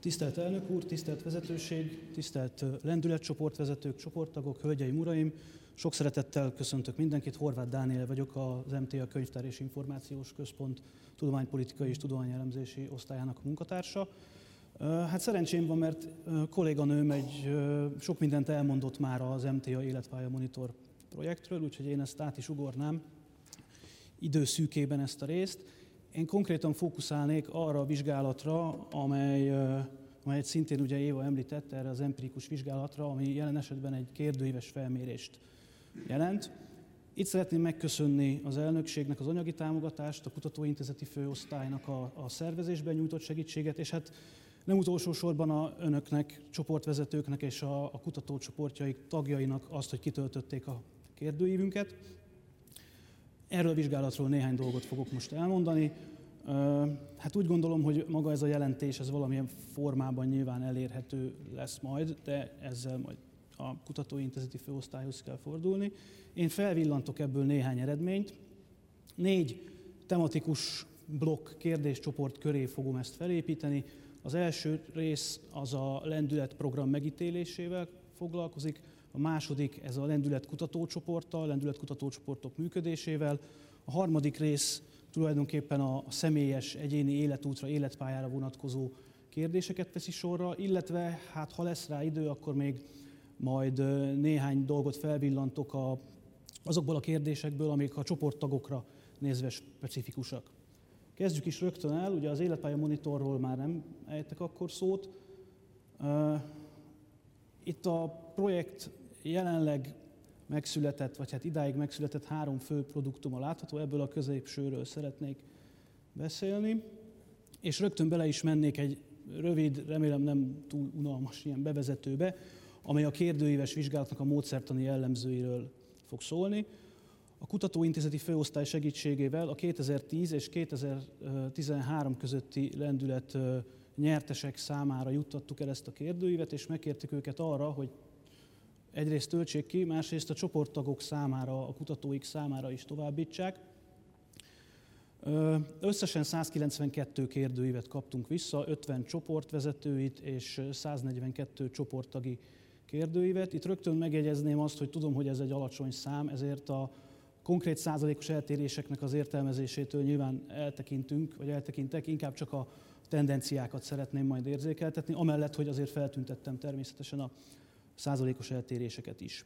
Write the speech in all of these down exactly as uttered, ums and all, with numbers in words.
Tisztelt elnök úr, tisztelt vezetőség, tisztelt lendületcsoportvezetők, csoporttagok, hölgyeim, uraim! Sok szeretettel köszöntök mindenkit, Horváth Dániel vagyok, az em té á Könyvtár és Információs Központ Tudománypolitikai és Tudományelemzési Osztályának a munkatársa. Hát szerencsém van, mert kolléganőm egy sok mindent elmondott már az em té á Életpálya Monitor projektről, úgyhogy én ezt át is ugornám időszűkében ezt a részt. Én konkrétan fókuszálnék arra a vizsgálatra, amely, amelyet szintén ugye Éva említett, erre az empirikus vizsgálatra, ami jelen esetben egy kérdőíves felmérést jelent. Itt szeretném megköszönni az elnökségnek az anyagi támogatást, a Kutatóintézeti Főosztálynak a, a szervezésben nyújtott segítséget, és hát nem utolsó sorban a önöknek, csoportvezetőknek és a, a kutatócsoportjaik tagjainak azt, hogy kitöltötték a kérdőívünket. Erről a vizsgálatról néhány dolgot fogok most elmondani. Hát úgy gondolom, hogy maga ez a jelentés ez valamilyen formában nyilván elérhető lesz majd, de ezzel majd a Kutatóintézeti Főosztályhoz kell fordulni. Én felvillantok ebből néhány eredményt. Négy tematikus blokk kérdéscsoport köré fogom ezt felépíteni. Az első rész az a lendületprogram megítélésével foglalkozik, a második ez a lendület kutatócsoporttal, lendület kutatócsoportok működésével, a harmadik rész tulajdonképpen a személyes, egyéni életútra, életpályára vonatkozó kérdéseket veszi sorra, illetve hát ha lesz rá idő, akkor még majd néhány dolgot felvillantok a, azokból a kérdésekből, amik a csoporttagokra nézve specifikusak. Kezdjük is rögtön el, ugye az Életpálya Monitorról már nem ejtek akkor szót. Itt a projekt jelenleg megszületett, vagy hát idáig megszületett három fő produktuma látható, ebből a középsőről szeretnék beszélni, és rögtön bele is mennék egy rövid, remélem nem túl unalmas ilyen bevezetőbe, amely a kérdőíves vizsgálatnak a módszertani jellemzőiről fog szólni. A Kutatóintézeti Főosztály segítségével a kétezer-tíz és kétezer-tizenhárom közötti lendület nyertesek számára juttattuk el ezt a kérdőívet, és megkértük őket arra, hogy egyrészt töltsék ki, másrészt a csoporttagok számára, a kutatóik számára is továbbítsák. Összesen százkilencvenkettő kérdőívet kaptunk vissza, ötven csoportvezetőit és száznegyvenkettő csoporttagi kérdőívet. Itt rögtön megjegyezném azt, hogy tudom, hogy ez egy alacsony szám, ezért a konkrét százalékos eltéréseknek az értelmezésétől nyilván eltekintünk, vagy eltekintek, inkább csak a tendenciákat szeretném majd érzékeltetni, amellett, hogy azért feltüntettem természetesen a százalékos eltéréseket is.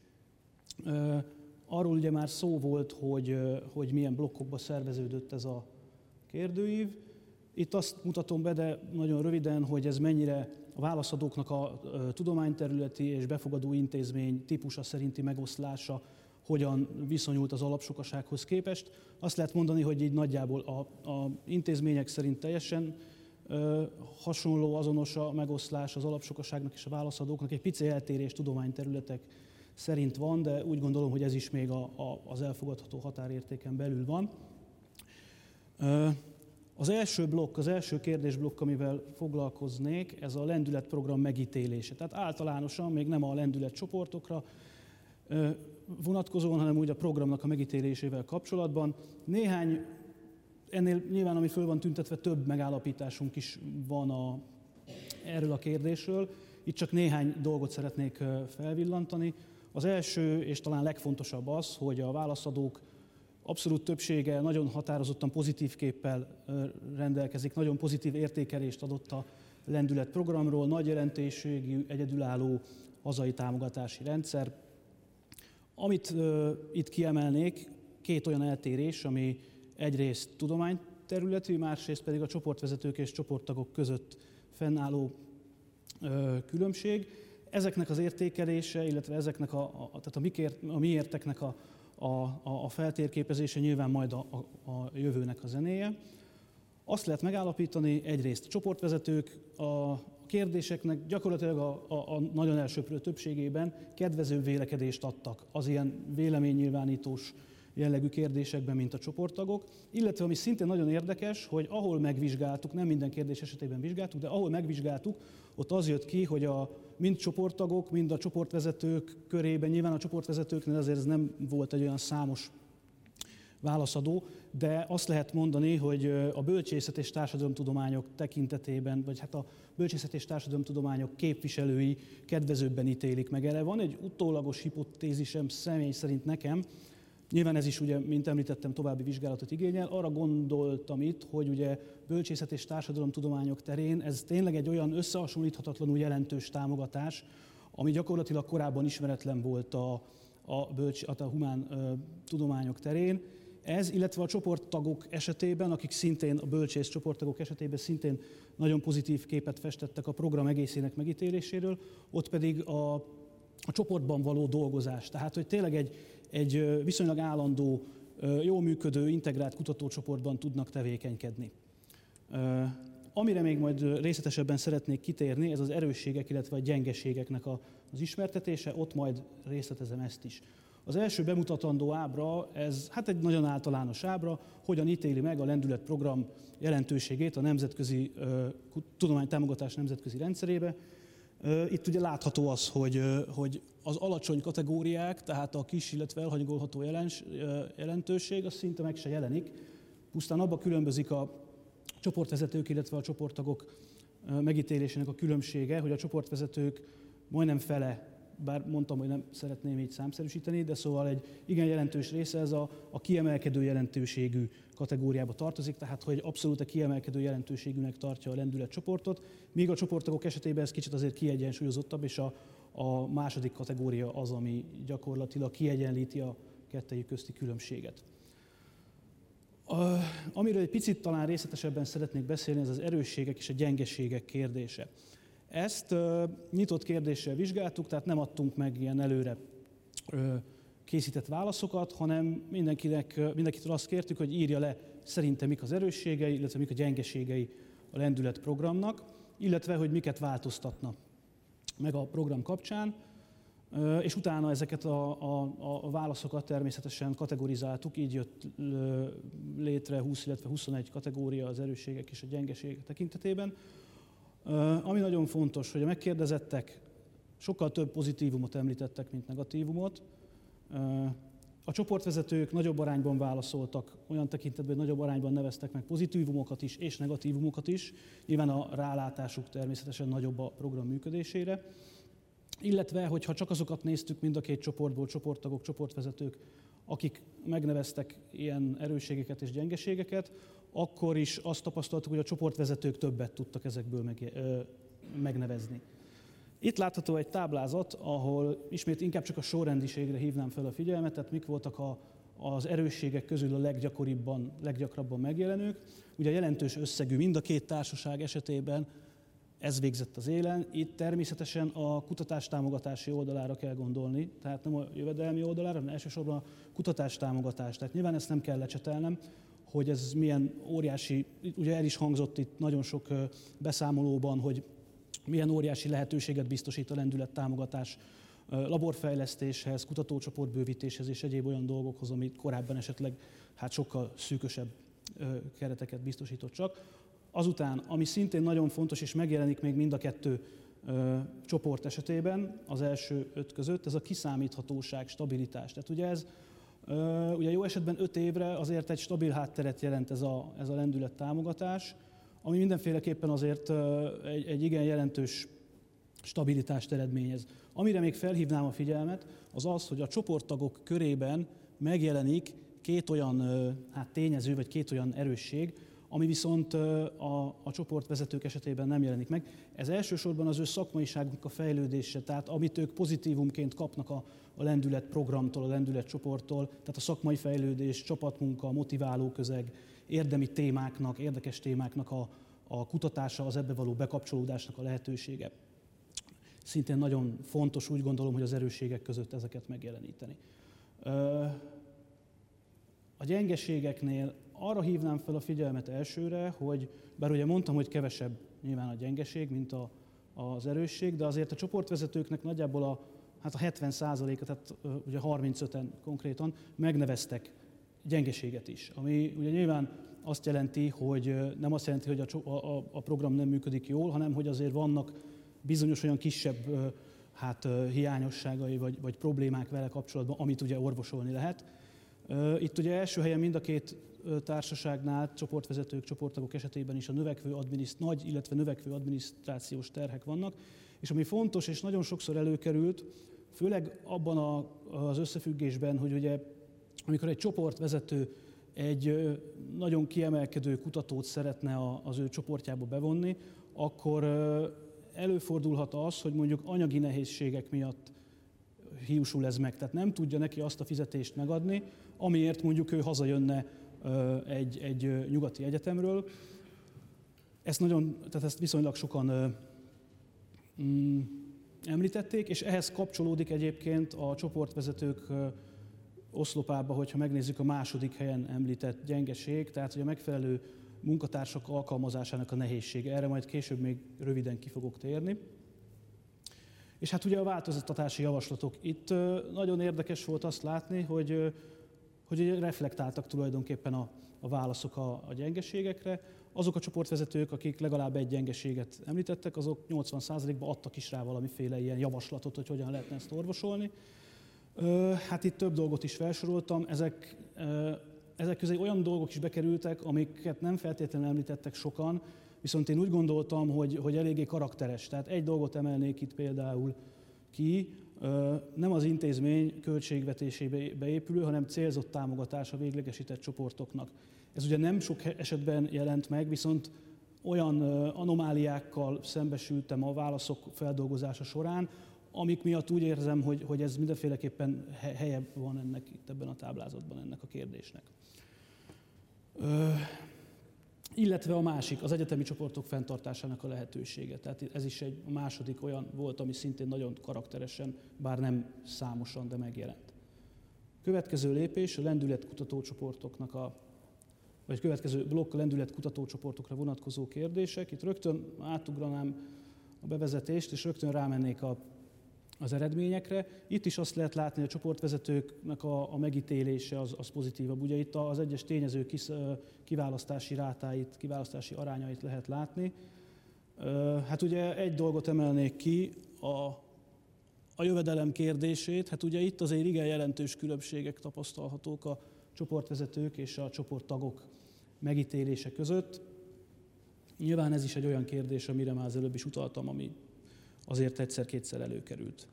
Arról ugye már szó volt, hogy, hogy milyen blokkokba szerveződött ez a kérdőív. Itt azt mutatom be, de nagyon röviden, hogy ez mennyire a válaszadóknak a tudományterületi és befogadó intézmény típusa szerinti megoszlása hogyan viszonyult az alapsokasághoz képest. Azt lehet mondani, hogy így nagyjából a, a intézmények szerint teljesen ö, hasonló, azonos a megoszlás az alapsokaságnak és a válaszadóknak. Egy pici eltérés tudományterületek szerint van, de úgy gondolom, hogy ez is még a, a, az elfogadható határértéken belül van. Ö, az első blokk, az első kérdésblokk, amivel foglalkoznék, ez a lendületprogram megítélése. Tehát általánosan, még nem a lendületcsoportokra ö, vonatkozóan, hanem úgy a programnak a megítélésével kapcsolatban. Néhány, ennél nyilván, ami föl van tüntetve, több megállapításunk is van a, erről a kérdésről. Itt csak néhány dolgot szeretnék felvillantani. Az első, és talán legfontosabb az, hogy a válaszadók abszolút többsége nagyon határozottan pozitív képpel rendelkezik, nagyon pozitív értékelést adott a lendületprogramról, nagy jelentőségű, egyedülálló hazai támogatási rendszer. Amit uh, itt kiemelnék, két olyan eltérés, ami egyrészt tudományterületi, másrészt pedig a csoportvezetők és csoporttagok között fennálló uh, különbség. Ezeknek az értékelése, illetve ezeknek a, a, tehát a, mikért, a miérteknek a, a, a feltérképezése nyilván majd a, a, a jövőnek a zenéje. Azt lehet megállapítani, egyrészt a csoportvezetők a kérdéseknek gyakorlatilag a, a, a nagyon elsöprő többségében kedvező vélekedést adtak az ilyen véleménynyilvánítós jellegű kérdésekben, mint a csoporttagok, illetve ami szintén nagyon érdekes, hogy ahol megvizsgáltuk, nem minden kérdés esetében vizsgáltuk, de ahol megvizsgáltuk, ott az jött ki, hogy a mind csoporttagok, mind a csoportvezetők körében, nyilván a csoportvezetőknél azért ez nem volt egy olyan számos válaszadó, de azt lehet mondani, hogy a bölcsészet és társadalomtudományok tekintetében, vagy hát a bölcsészet és társadalomtudományok képviselői kedvezőbben ítélik meg. Erre van egy utólagos hipotézisem személy szerint nekem, nyilván ez is, ugye, mint említettem, további vizsgálatot igényel. Arra gondoltam itt, hogy ugye bölcsészet és társadalomtudományok terén ez tényleg egy olyan összehasonlíthatatlanul jelentős támogatás, ami gyakorlatilag korábban ismeretlen volt a, a, bölcs, a humán ö, tudományok terén. Ez, illetve a csoporttagok esetében, akik szintén, a bölcsész csoporttagok esetében szintén nagyon pozitív képet festettek a program egészének megítéléséről, ott pedig a, a csoportban való dolgozás. Tehát, hogy tényleg egy, egy viszonylag állandó, jól működő, integrált kutatócsoportban tudnak tevékenykedni. Amire még majd részletesebben szeretnék kitérni, ez az erősségek, illetve a gyengeségeknek az ismertetése, ott majd részletezem ezt is. Az első bemutatandó ábra, ez hát egy nagyon általános ábra, hogyan ítéli meg a lendületprogram jelentőségét a nemzetközi uh, tudománytámogatás nemzetközi rendszerébe. Uh, itt ugye látható az, hogy, uh, hogy az alacsony kategóriák, tehát a kis, illetve elhanyagolható jelens, uh, jelentőség, az szinte meg se jelenik. Pusztán abban különbözik a csoportvezetők, illetve a csoporttagok uh, megítélésének a különbsége, hogy a csoportvezetők majdnem fele, bár mondtam, hogy nem szeretném így számszerűsíteni, de szóval egy igen jelentős része ez a, a kiemelkedő jelentőségű kategóriába tartozik, tehát hogy abszolút a kiemelkedő jelentőségűnek tartja a lendületcsoportot, míg a csoporttagok esetében ez kicsit azért kiegyensúlyozottabb, és a, a második kategória az, ami gyakorlatilag kiegyenlíti a kettejük közti különbséget. A, amiről egy picit talán részletesebben szeretnék beszélni, ez az erősségek és a gyengeségek kérdése. Ezt uh, nyitott kérdéssel vizsgáltuk, tehát nem adtunk meg ilyen előre uh, készített válaszokat, hanem mindenkinek, uh, mindenkitől azt kértük, hogy írja le szerintem mik az erősségei, illetve mik a gyengeségei a lendületprogramnak, illetve hogy miket változtatna meg a program kapcsán, uh, és utána ezeket a, a, a válaszokat természetesen kategorizáltuk, így jött uh, létre húsz, illetve huszonegy kategória az erősségek és a gyengeségek tekintetében. Uh, ami nagyon fontos, hogy a megkérdezettek sokkal több pozitívumot említettek, mint negatívumot. Uh, a csoportvezetők nagyobb arányban válaszoltak, olyan tekintetben, hogy nagyobb arányban neveztek meg pozitívumokat is és negatívumokat is. Nyilván a rálátásuk természetesen nagyobb a program működésére. Illetve, hogyha csak azokat néztük mind a két csoportból, csoporttagok, csoportvezetők, akik megneveztek ilyen erősségeket és gyengeségeket, akkor is azt tapasztaltuk, hogy a csoportvezetők többet tudtak ezekből meg, ö, megnevezni. Itt látható egy táblázat, ahol ismét inkább csak a sorrendiségre hívnám fel a figyelmet, tehát mik voltak a, az erősségek közül a leggyakoribban, leggyakrabban megjelenők. Ugye jelentős összegű mind a két társaság esetében ez végzett az élen. Itt természetesen a kutatástámogatási oldalára kell gondolni, tehát nem a jövedelmi oldalára, hanem elsősorban a kutatástámogatás. Tehát nyilván ezt nem kell lecsetelnem, hogy ez milyen óriási, ugye el is hangzott itt nagyon sok beszámolóban, hogy milyen óriási lehetőséget biztosít a lendülettámogatás laborfejlesztéshez, kutatócsoportbővítéshez és egyéb olyan dolgokhoz, amit korábban esetleg hát sokkal szűkösebb kereteket biztosított csak. Azután, ami szintén nagyon fontos, és megjelenik még mind a kettő ö, csoport esetében, az első öt között, ez a kiszámíthatóság, stabilitás. Tehát ugye ez ö, ugye jó esetben öt évre azért egy stabil hátteret jelent ez a, ez a lendülettámogatás, ami mindenféleképpen azért ö, egy, egy igen jelentős stabilitást eredményez. Amire még felhívnám a figyelmet, az az, hogy a csoporttagok körében megjelenik két olyan ö, hát tényező, vagy két olyan erősség, ami viszont a, a csoportvezetők esetében nem jelenik meg. Ez elsősorban az ő szakmaiságuk a fejlődése, tehát amit ők pozitívumként kapnak a, a lendület programtól, a lendület csoporttól, tehát a szakmai fejlődés, csapatmunka, motiváló közeg, érdemi témáknak, érdekes témáknak a, a kutatása, az ebbe való bekapcsolódásnak a lehetősége. Szintén nagyon fontos, úgy gondolom, hogy az erősségek között ezeket megjeleníteni. A gyengeségeknél arra hívnám fel a figyelmet elsőre, hogy bár ugye mondtam, hogy kevesebb nyilván a gyengeség, mint a, az erősség, de azért a csoportvezetőknek nagyjából a, hát a hetven százaléka, tehát ugye harmincöten konkrétan megneveztek gyengeséget is. Ami ugye nyilván azt jelenti, hogy nem azt jelenti, hogy a, a, a program nem működik jól, hanem hogy azért vannak bizonyos olyan kisebb hát, hiányosságai vagy, vagy problémák vele kapcsolatban, amit ugye orvosolni lehet. Itt ugye első helyen mind a két társaságnál, csoportvezetők, csoporttagok esetében is a növekvő adminiszt, nagy, illetve növekvő adminisztrációs terhek vannak, és ami fontos és nagyon sokszor előkerült, főleg abban a, az összefüggésben, hogy ugye amikor egy csoportvezető egy nagyon kiemelkedő kutatót szeretne az ő csoportjába bevonni, akkor előfordulhat az, hogy mondjuk anyagi nehézségek miatt hiúsul ez meg. Tehát nem tudja neki azt a fizetést megadni, amiért mondjuk ő hazajönne egy, egy nyugati egyetemről. Ezt, nagyon, tehát ezt viszonylag sokan mm, említették, és ehhez kapcsolódik egyébként a csoportvezetők oszlopába, hogyha megnézzük a második helyen említett gyengeség, tehát hogy a megfelelő munkatársak alkalmazásának a nehézsége. Erre majd később még röviden ki fogok térni. És hát ugye a változtatási javaslatok. Itt nagyon érdekes volt azt látni, hogy, hogy reflektáltak tulajdonképpen a, a válaszok a, a gyengeségekre. Azok a csoportvezetők, akik legalább egy gyengeséget említettek, azok nyolcvan százalékban adtak is rá valamiféle ilyen javaslatot, hogy hogyan lehetne ezt orvosolni. Hát itt több dolgot is felsoroltam, ezek, ezek közé olyan dolgok is bekerültek, amiket nem feltétlenül említettek sokan, viszont én úgy gondoltam, hogy, hogy eléggé karakteres. Tehát egy dolgot emelnék itt például ki, nem az intézmény költségvetésébe beépülő, hanem célzott támogatás a véglegesített csoportoknak. Ez ugye nem sok esetben jelent meg, viszont olyan anomáliákkal szembesültem a válaszok feldolgozása során, amik miatt úgy érzem, hogy, hogy ez mindenféleképpen helye van ennek itt ebben a táblázatban, ennek a kérdésnek. Ö, illetve a másik, az egyetemi csoportok fenntartásának a lehetősége. Tehát ez is egy második olyan volt, ami szintén nagyon karakteresen, bár nem számosan, de megjelent. Következő lépés a lendület kutatócsoportoknak a, vagy következő blokk a lendület kutatócsoportokra vonatkozó kérdések. Itt rögtön átugranám a bevezetést, és rögtön rámennék a az eredményekre. Itt is azt lehet látni, hogy a csoportvezetőknek a, a megítélése az, az pozitívabb. Ugye itt az egyes tényezők kis, kiválasztási rátáit, kiválasztási arányait lehet látni. Hát ugye egy dolgot emelnék ki, a, a jövedelem kérdését. Hát ugye itt azért igen jelentős különbségek tapasztalhatók a csoportvezetők és a csoporttagok megítélése között. Nyilván ez is egy olyan kérdés, amire már az előbb is utaltam, ami azért egyszer-kétszer előkerült.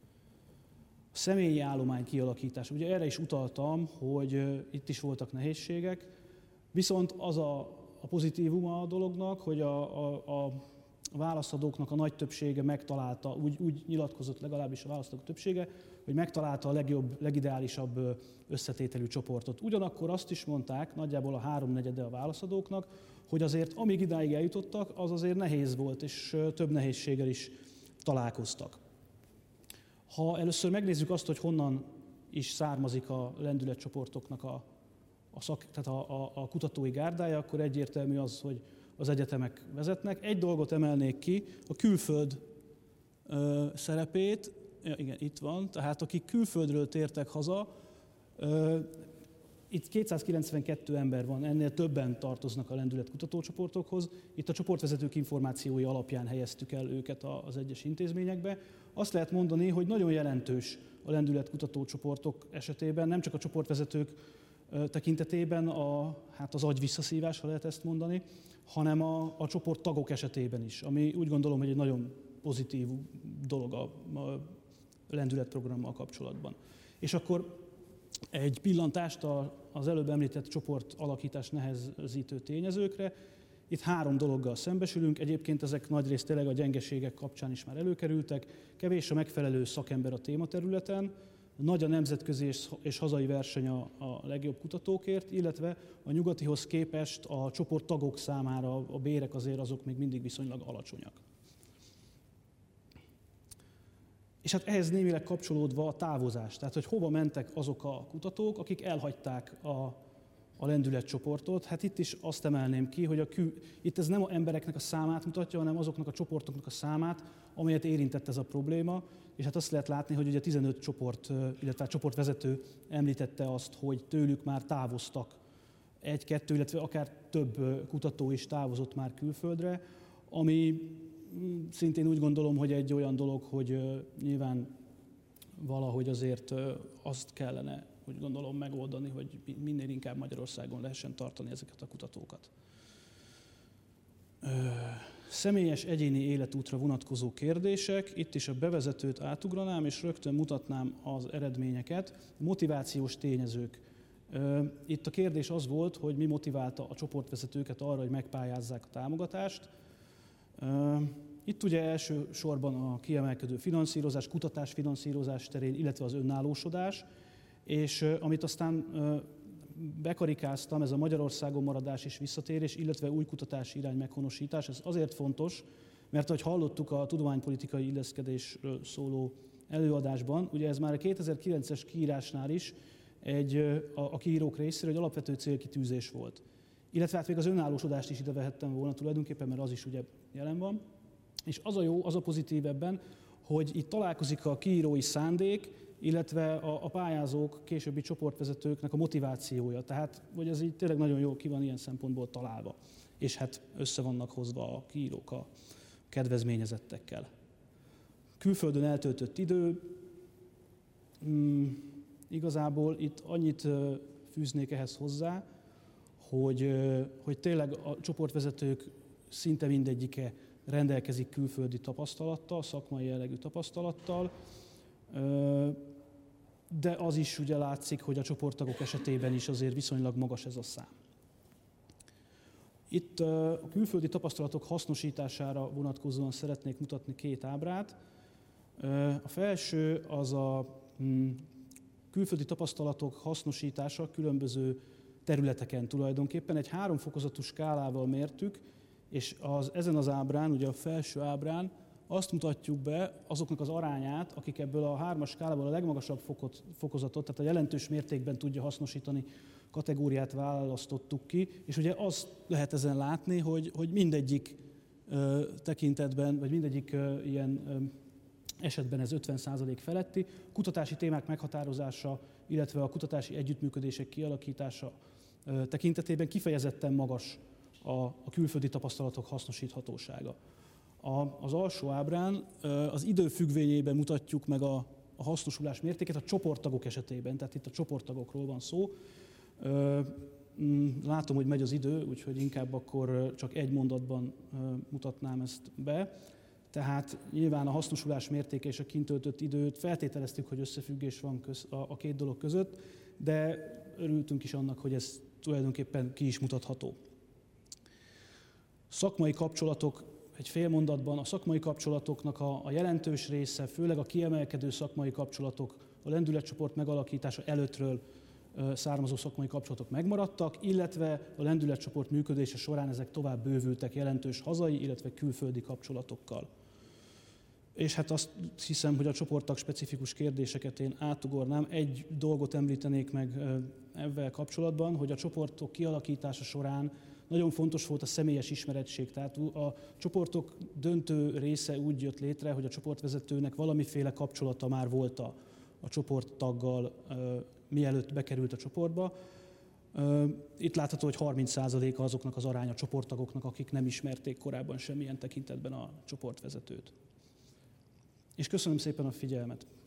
A személyi állomány kialakítás. Ugye erre is utaltam, hogy itt is voltak nehézségek, viszont az a, a pozitívuma a dolognak, hogy a, a, a válaszadóknak a nagy többsége megtalálta, úgy, úgy nyilatkozott legalábbis a választók többsége, hogy megtalálta a legjobb, legideálisabb összetételű csoportot. Ugyanakkor azt is mondták, nagyjából a háromnegyede a válaszadóknak, hogy azért amíg idáig eljutottak, az azért nehéz volt, és több nehézséggel is találkoztak. Ha először megnézzük azt, hogy honnan is származik a lendületcsoportoknak a, a, szak, tehát a, a, a kutatói gárdája, akkor egyértelmű az, hogy az egyetemek vezetnek. Egy dolgot emelnék ki, a külföld ö, szerepét, ja, igen, itt van, tehát akik külföldről tértek haza, ö, itt kétszázkilencvenkettő ember van, ennél többen tartoznak a lendület kutatócsoportokhoz. Itt a csoportvezetők információi alapján helyeztük el őket az egyes intézményekbe. Azt lehet mondani, hogy nagyon jelentős a lendület kutatócsoportok esetében, nem csak a csoportvezetők tekintetében a, hát az agy visszaszívás, ha lehet ezt mondani, hanem a, a csoporttagok esetében is, ami úgy gondolom, hogy egy nagyon pozitív dolog a, a lendületprogrammal kapcsolatban. És akkor egy pillantást az előbb említett csoport alakítás nehezítő tényezőkre. Itt három dologgal szembesülünk, egyébként ezek nagyrészt tényleg a gyengeségek kapcsán is már előkerültek. Kevés a megfelelő szakember a tématerületen, nagy a nemzetközi és hazai verseny a, a legjobb kutatókért, illetve a nyugatihoz képest a csoporttagok számára a bérek azért azok még mindig viszonylag alacsonyak. És hát ehhez némileg kapcsolódva a távozás, tehát hogy hova mentek azok a kutatók, akik elhagyták a, a lendületcsoportot. Hát itt is azt emelném ki, hogy a kül, itt ez nem az embereknek a számát mutatja, hanem azoknak a csoportoknak a számát, amelyet érintett ez a probléma. És hát azt lehet látni, hogy ugye tizenöt csoport, illetve a csoportvezető említette azt, hogy tőlük már távoztak egy-kettő, illetve akár több kutató is távozott már külföldre, ami szintén úgy gondolom, hogy egy olyan dolog, hogy nyilván valahogy azért azt kellene úgy gondolom megoldani, hogy minél inkább Magyarországon lehessen tartani ezeket a kutatókat. Személyes egyéni életútra vonatkozó kérdések. Itt is a bevezetőt átugranám, és rögtön mutatnám az eredményeket. Motivációs tényezők. Itt a kérdés az volt, hogy mi motiválta a csoportvezetőket arra, hogy megpályázzák a támogatást. Itt ugye elsősorban a kiemelkedő finanszírozás, kutatásfinanszírozás terén, illetve az önállósodás, és amit aztán bekarikáztam, ez a Magyarországon maradás és visszatérés, illetve új kutatási irány meghonosítás. Ez azért fontos, mert ahogy hallottuk a tudománypolitikai illeszkedésről szóló előadásban, ugye ez már a kétezer-kilences kiírásnál is egy, a, a kiírók részéről egy alapvető célkitűzés volt. Illetve hát még az önállósodást is ide vehettem volna tulajdonképpen, mert az is ugye jelen van. És az a jó, az a pozitív ebben, hogy itt találkozik a kiírói szándék, illetve a, a pályázók, későbbi csoportvezetőknek a motivációja. Tehát, hogy ez így tényleg nagyon jó ki van ilyen szempontból találva. És hát össze vannak hozva a kiírók a kedvezményezettekkel. Külföldön eltöltött idő. Hmm, igazából itt annyit fűznék ehhez hozzá, hogy, hogy tényleg a csoportvezetők szinte mindegyike rendelkezik külföldi tapasztalattal, szakmai jellegű tapasztalattal, de az is ugye látszik, hogy a csoporttagok esetében is azért viszonylag magas ez a szám. Itt a külföldi tapasztalatok hasznosítására vonatkozóan szeretnék mutatni két ábrát. A felső az a külföldi tapasztalatok hasznosítása különböző területeken tulajdonképpen. Egy háromfokozatú skálával mértük, és az, ezen az ábrán, ugye a felső ábrán azt mutatjuk be azoknak az arányát, akik ebből a hármas skálából a legmagasabb fokot, fokozatot, tehát a jelentős mértékben tudja hasznosítani kategóriát választottuk ki, és ugye azt lehet ezen látni, hogy, hogy mindegyik ö, tekintetben, vagy mindegyik ö, ilyen ö, esetben ez ötven százalék feletti. Kutatási témák meghatározása, illetve a kutatási együttműködések kialakítása ö, tekintetében kifejezetten magas a, a külföldi tapasztalatok hasznosíthatósága. A, az alsó ábrán az idő függvényében mutatjuk meg a, a hasznosulás mértékét a csoporttagok esetében, tehát itt a csoporttagokról van szó. Látom, hogy megy az idő, úgyhogy inkább akkor csak egy mondatban mutatnám ezt be. Tehát nyilván a hasznosulás mértéke és a kint töltött időt feltételeztük, hogy összefüggés van köz, a, a két dolog között, de örültünk is annak, hogy ez tulajdonképpen ki is mutatható. Szakmai kapcsolatok. Egy fél mondatban a szakmai kapcsolatoknak a, a jelentős része, főleg a kiemelkedő szakmai kapcsolatok, a lendületcsoport megalakítása előttről ö, származó szakmai kapcsolatok megmaradtak, illetve a lendületcsoport működése során ezek tovább bővültek jelentős hazai, illetve külföldi kapcsolatokkal. És hát azt hiszem, hogy a csoporttag specifikus kérdéseket én átugornám. Egy dolgot említenék meg ö, ebben kapcsolatban, hogy a csoportok kialakítása során nagyon fontos volt a személyes ismerettség, tehát a csoportok döntő része úgy jött létre, hogy a csoportvezetőnek valamiféle kapcsolata már volt a, a csoporttaggal, uh, mielőtt bekerült a csoportba. Uh, itt látható, hogy harminc százaléka azoknak az aránya csoporttagoknak, akik nem ismerték korábban semmilyen tekintetben a csoportvezetőt. És köszönöm szépen a figyelmet!